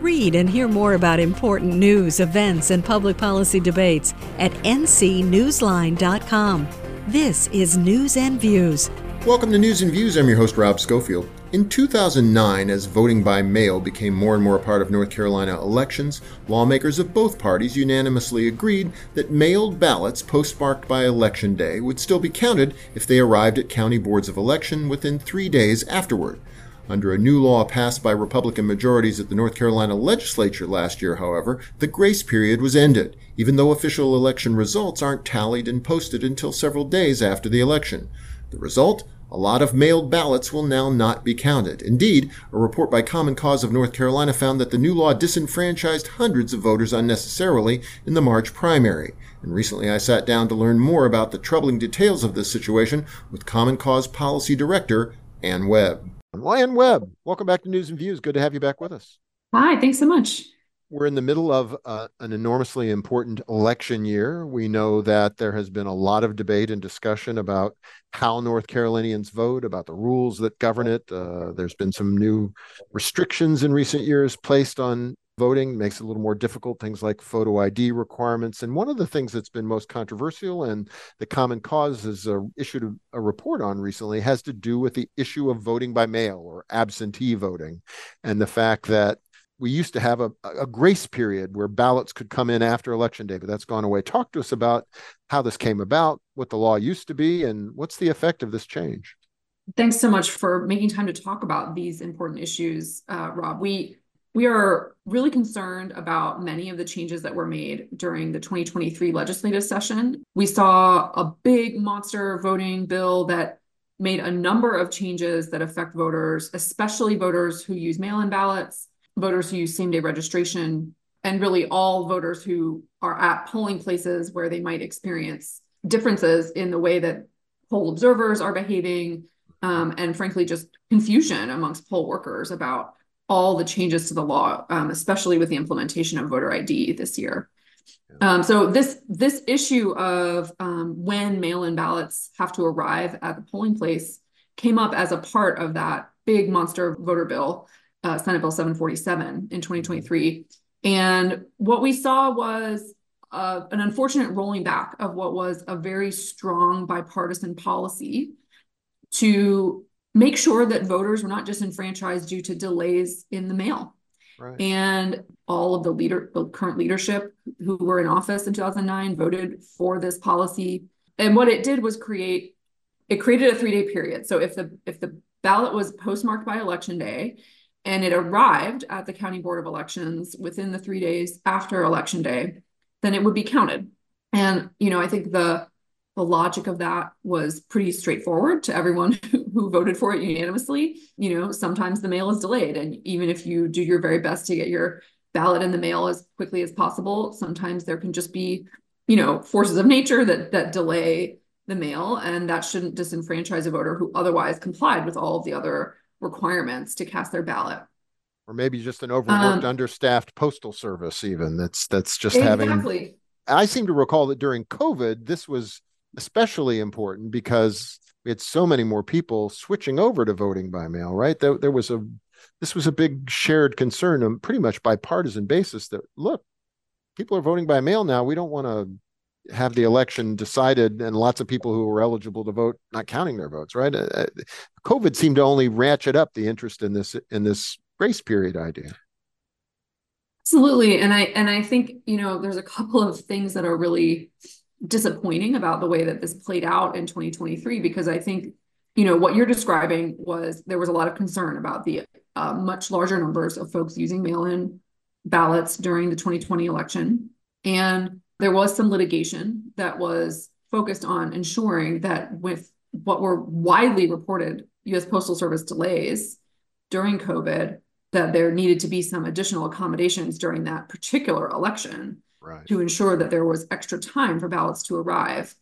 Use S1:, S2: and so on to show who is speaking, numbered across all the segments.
S1: Read and hear more about important news, events, and public policy debates at ncnewsline.com. This is News and Views.
S2: Welcome to News and Views. I'm your host, Rob Schofield. In 2009, as voting by mail became more and more a part of North Carolina elections, lawmakers of both parties unanimously agreed that mailed ballots postmarked by Election Day would still be counted if they arrived at county boards of election within 3 days afterward. Under a new law passed by Republican majorities at the North Carolina legislature last year, however, the grace period was ended, even though official election results aren't tallied and posted until several days after the election. The result? A lot of mailed ballots will now not be counted. Indeed, a report by Common Cause of North Carolina found that the new law disenfranchised hundreds of voters unnecessarily in the March primary. And recently I sat down to learn more about the troubling details of this situation with Common Cause Policy Director Ann Webb. Well, Ann Webb, welcome back to News and Views. Good to have you back with us.
S3: Hi, thanks so much.
S2: We're in the middle of an enormously important election year. We know that there has been a lot of debate and discussion about how North Carolinians vote, about the rules that govern it. There's been some new restrictions in recent years placed on voting, makes it a little more difficult, things like photo ID requirements. And one of the things that's been most controversial and the Common Cause has issued a report on recently has to do with the issue of voting by mail or absentee voting, and the fact that we used to have a grace period where ballots could come in after Election Day, but that's gone away. Talk to us about how this came about, what the law used to be, and what's the effect of this change.
S3: Thanks so much for making time to talk about these important issues, Rob. We are really concerned about many of the changes that were made during the 2023 legislative session. We saw a big monster voting bill that made a number of changes that affect voters, especially voters who use mail-in ballots, voters who use same-day registration, and really all voters who are at polling places where they might experience differences in the way that poll observers are behaving, and frankly, just confusion amongst poll workers about all the changes to the law, especially with the implementation of voter ID this year. So this issue of when mail-in ballots have to arrive at the polling place came up as a part of that big monster voter bill, Senate Bill 747 in 2023. And what we saw was an unfortunate rolling back of what was a very strong bipartisan policy to make sure that voters were not disenfranchised due to delays in the mail.
S2: Right.
S3: And all of the current leadership who were in office in 2009 voted for this policy. And what it did was created a 3-day period. So if the ballot was postmarked by Election Day and it arrived at the County Board of Elections within the 3 days after Election Day, then it would be counted. And, I think the logic of that was pretty straightforward to everyone who voted for it unanimously. Sometimes the mail is delayed, and even if you do your very best to get your ballot in the mail as quickly as possible, sometimes there can just be, forces of nature that delay the mail, and that shouldn't disenfranchise a voter who otherwise complied with all of the other requirements to cast their ballot.
S2: Or maybe just an overworked, understaffed postal service even that's just
S3: exactly.
S2: having... I seem to recall that during COVID, this was especially important because we had so many more people switching over to voting by mail, right? This was a big shared concern on pretty much bipartisan basis that, look, people are voting by mail now. We don't want to have the election decided and lots of people who were eligible to vote not counting their votes, right? COVID seemed to only ratchet up the interest in this grace period idea.
S3: Absolutely. And I think, there's a couple of things that are really disappointing about the way that this played out in 2023, because I think, what you're describing there was a lot of concern about the much larger numbers of folks using mail-in ballots during the 2020 election. And there was some litigation that was focused on ensuring that with what were widely reported U.S. Postal Service delays during COVID, that there needed to be some additional accommodations during that particular election. Right. To ensure that there was extra time for ballots to arrive.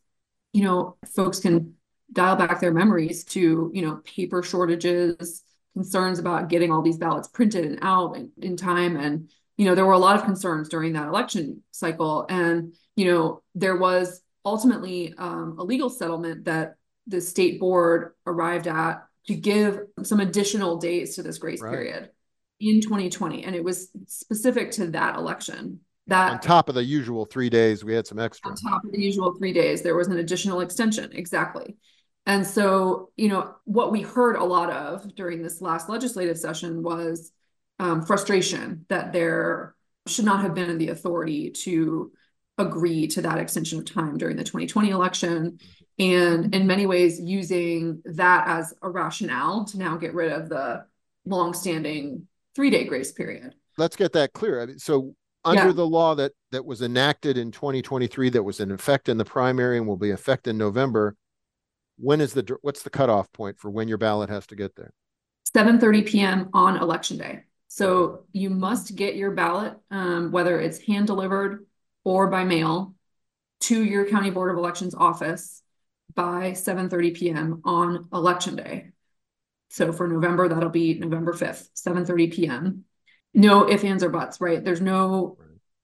S3: Folks can dial back their memories to, paper shortages, concerns about getting all these ballots printed and out in time. And, there were a lot of concerns during that election cycle. And, there was ultimately a legal settlement that the state board arrived at to give some additional days to this grace period. in 2020, and it was specific to that election.
S2: On top of the usual 3 days, we had some extra.
S3: On top of the usual 3 days, there was an additional extension. Exactly. And so, what we heard a lot of during this last legislative session was frustration that there should not have been the authority to agree to that extension of time during the 2020 election. And in many ways, using that as a rationale to now get rid of the longstanding 3-day grace period.
S2: Let's get that clear. I mean, so under the law that was enacted in 2023, that was in effect in the primary and will be in effect in November, what's the cutoff point for when your ballot has to get there?
S3: 7:30 p.m. on election day. So you must get your ballot, whether it's hand delivered or by mail, to your County Board of Elections office by 7:30 p.m. on election day. So for November, that'll be November 5th, 7:30 p.m. No ifs, ands, or buts, right? There's no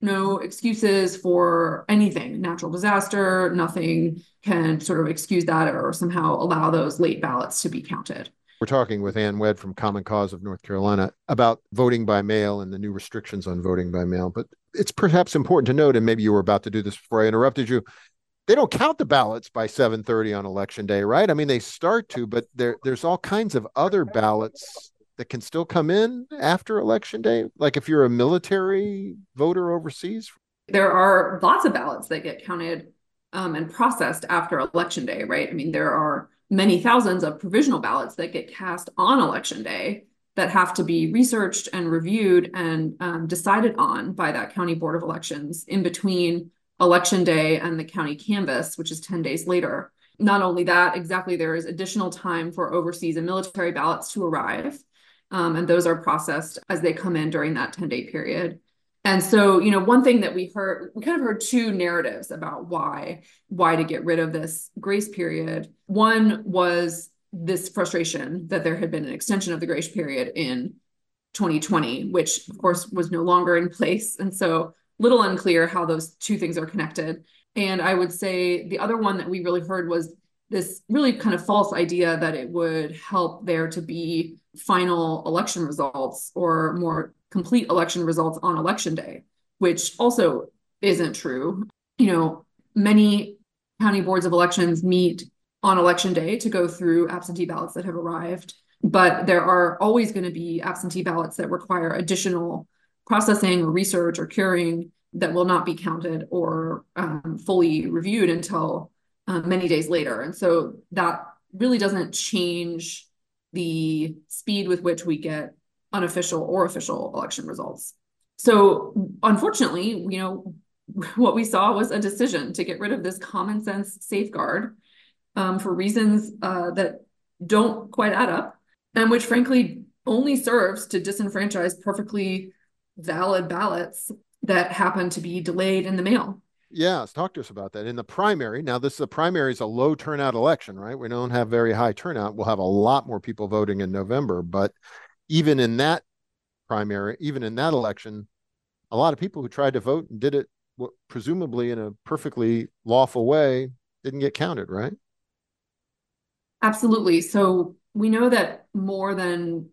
S3: excuses for anything. Natural disaster, nothing can sort of excuse that or somehow allow those late ballots to be counted.
S2: We're talking with Ann Wedd from Common Cause of North Carolina about voting by mail and the new restrictions on voting by mail. But it's perhaps important to note, and maybe you were about to do this before I interrupted you, they don't count the ballots by 7:30 on election day, right? I mean, they start to, but there's all kinds of other ballots that can still come in after election day. Like if you're a military voter overseas.
S3: There are lots of ballots that get counted and processed after election day, right? I mean, there are many thousands of provisional ballots that get cast on election day that have to be researched and reviewed and decided on by that County Board of Elections in between election day and the county canvass, which is 10 days later. Not only that, exactly, there is additional time for overseas and military ballots to arrive. And those are processed as they come in during that 10-day period. And so, one thing that we kind of heard two narratives about why to get rid of this grace period. One was this frustration that there had been an extension of the grace period in 2020, which of course was no longer in place. And so little unclear how those two things are connected. And I would say the other one that we really heard was this really kind of false idea that it would help there to be final election results or more complete election results on election day, which also isn't true. Many county boards of elections meet on election day to go through absentee ballots that have arrived, but there are always going to be absentee ballots that require additional processing or research or curing that will not be counted or fully reviewed until many days later. And so that really doesn't change the speed with which we get unofficial or official election results. So unfortunately, what we saw was a decision to get rid of this common sense safeguard for reasons that don't quite add up, and which frankly only serves to disenfranchise perfectly valid ballots that happen to be delayed in the mail.
S2: Yes, talk to us about that. In the primary, now the primary is a low turnout election, right? We don't have very high turnout. We'll have a lot more people voting in November, but even in that primary, even in that election, a lot of people who tried to vote and did it presumably in a perfectly lawful way didn't get counted, right?
S3: Absolutely. So we know that more than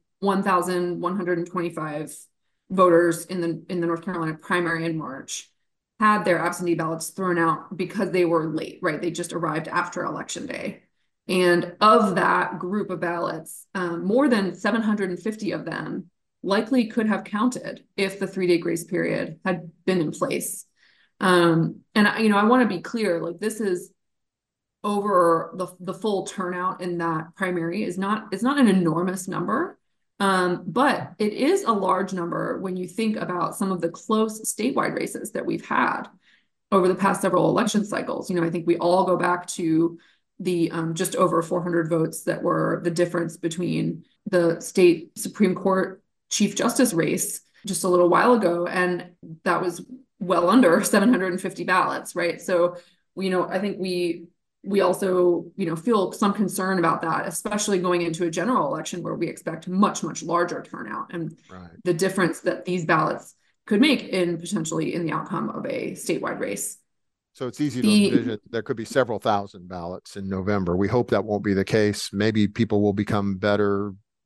S3: 1,125 voters in the North Carolina primary in March had their absentee ballots thrown out because they were late, right? They just arrived after election day. And of that group of ballots, more than 750 of them likely could have counted if the 3-day grace period had been in place. And I want to be clear, like this is over the full turnout in that primary it's not an enormous number. But it is a large number when you think about some of the close statewide races that we've had over the past several election cycles. I think we all go back to the just over 400 votes that were the difference between the state Supreme Court Chief Justice race just a little while ago, and that was well under 750 ballots, right? So, I think we also, feel some concern about that, especially going into a general election where we expect much, much larger turnout and the difference that these ballots could make potentially in the outcome of a statewide race.
S2: So it's easy to envision there could be several thousand ballots in November. We hope that won't be the case. Maybe people will become better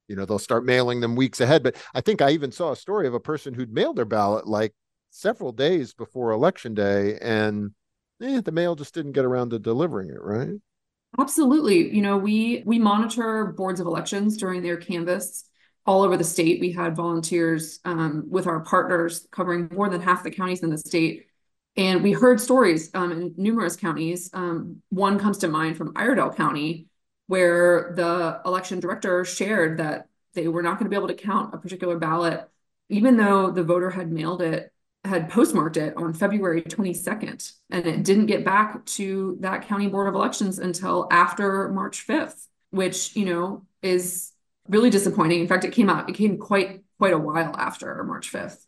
S2: they'll start mailing them weeks ahead. But I think I even saw a story of a person who'd mailed their ballot like several days before election day, and the mail just didn't get around to delivering it, right?
S3: Absolutely. We monitor boards of elections during their canvass all over the state. We had volunteers with our partners covering more than half the counties in the state. And we heard stories in numerous counties. One comes to mind from Iredell County, where the election director shared that they were not going to be able to count a particular ballot, even though the voter had postmarked it on February 22nd, and it didn't get back to that county board of elections until after March 5th, which, is really disappointing. In fact, it came quite a while after March 5th.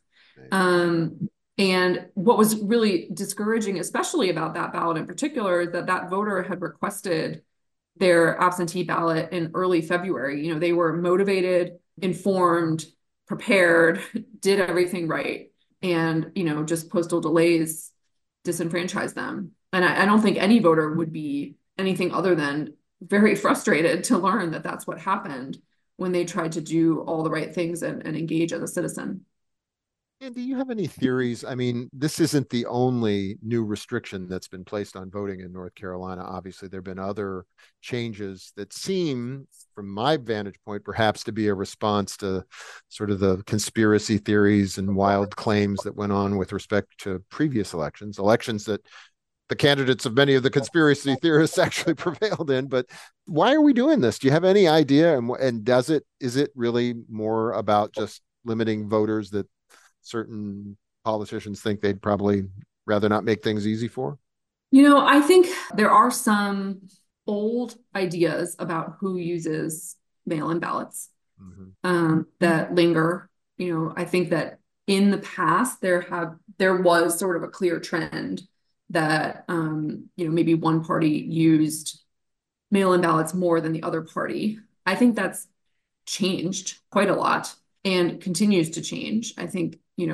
S3: And what was really discouraging, especially about that ballot in particular, is that voter had requested their absentee ballot in early February. They were motivated, informed, prepared, did everything right. And, just postal delays disenfranchise them. And I don't think any voter would be anything other than very frustrated to learn that that's what happened when they tried to do all the right things and engage as a citizen.
S2: And do you have any theories? I mean, this isn't the only new restriction that's been placed on voting in North Carolina. Obviously, there have been other changes that seem, from my vantage point, perhaps to be a response to sort of the conspiracy theories and wild claims that went on with respect to previous elections that the candidates of many of the conspiracy theorists actually prevailed in. But why are we doing this? Do you have any idea? And is it really more about just limiting voters that certain politicians think they'd probably rather not make things easy for?
S3: I think there are some old ideas about who uses mail-in ballots that linger. I think that in the past there was sort of a clear trend that maybe one party used mail-in ballots more than the other party. I think that's changed quite a lot and continues to change. I think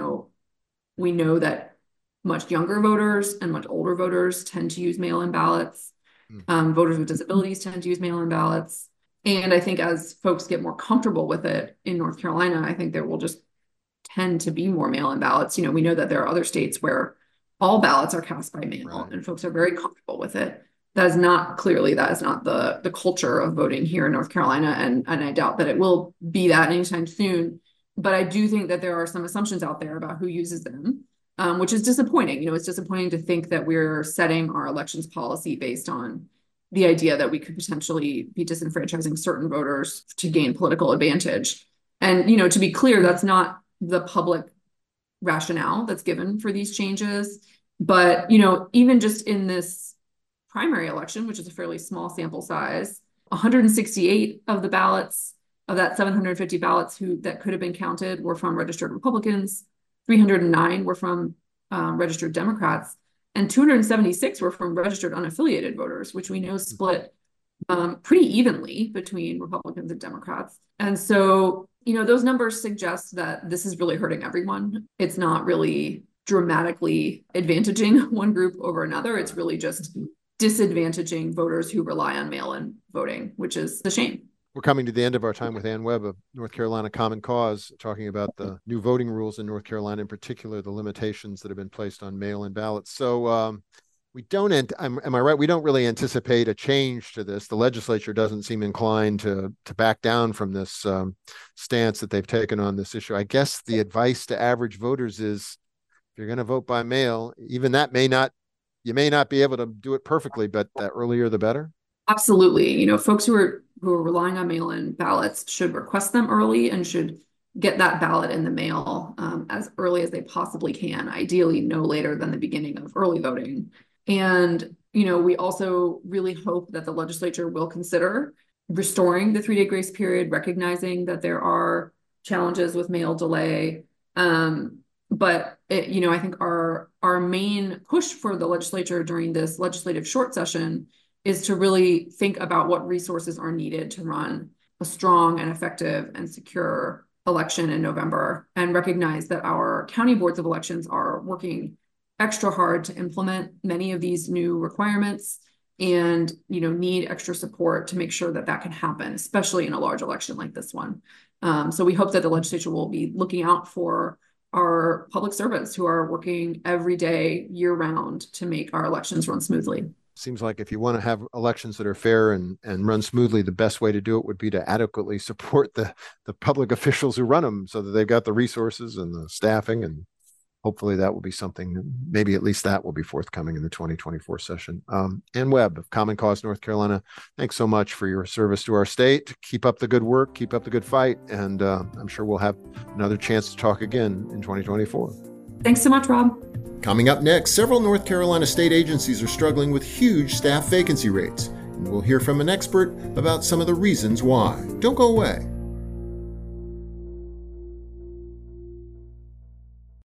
S3: we know that much younger voters and much older voters tend to use mail-in ballots. Voters with disabilities tend to use mail-in ballots. And I think as folks get more comfortable with it in North Carolina, I think there will just tend to be more mail-in ballots. We know that there are other states where all ballots are cast by mail, right, and folks are very comfortable with it. That is not the culture of voting here in North Carolina. And I doubt that it will be that anytime soon. But I do think that there are some assumptions out there about who uses them, which is disappointing. It's disappointing to think that we're setting our elections policy based on the idea that we could potentially be disenfranchising certain voters to gain political advantage. And, to be clear, that's not the public rationale that's given for these changes. But, even just in this primary election, which is a fairly small sample size, 168 of the ballots of that 750 ballots that could have been counted were from registered Republicans, 309 were from registered Democrats, and 276 were from registered unaffiliated voters, which we know split pretty evenly between Republicans and Democrats. And so, those numbers suggest that this is really hurting everyone. It's not really dramatically advantaging one group over another. It's really just disadvantaging voters who rely on mail-in voting, which is a shame.
S2: We're coming to the end of our time with Ann Webb of North Carolina Common Cause, talking about the new voting rules in North Carolina, in particular, the limitations that have been placed on mail-in ballots. So we don't, am I right? We don't really anticipate a change to this. The legislature doesn't seem inclined to back down from this stance that they've taken on this issue. I guess the advice to average voters is, if you're going to vote by mail, even that you may not be able to do it perfectly, but the earlier the better.
S3: Absolutely. Folks who are relying on mail-in ballots should request them early and should get that ballot in the mail as early as they possibly can, ideally no later than the beginning of early voting. And, we also really hope that the legislature will consider restoring the 3-day grace period, recognizing that there are challenges with mail delay. But I think our main push for the legislature during this legislative short session is to really think about what resources are needed to run a strong and effective and secure election in November, and recognize that our county boards of elections are working extra hard to implement many of these new requirements. and need extra support to make sure that that can happen, especially in a large election like this one. So we hope that the legislature will be looking out for our public servants who are working every day, year round, to make our elections run smoothly.
S2: Seems like if you want to have elections that are fair and run smoothly, the best way to do it would be to adequately support the public officials who run them so that they've got the resources and the staffing, and hopefully that will be something, maybe at least that will be forthcoming in the 2024 session. Ann Webb of Common Cause North Carolina, thanks so much for your service to our state. Keep up the good work, keep up the good fight, and I'm sure we'll have another chance to talk again in 2024.
S3: Thanks so much, Rob.
S2: Coming up next, several North Carolina state agencies are struggling with huge staff vacancy rates, and we'll hear from an expert about some of the reasons why. Don't go away.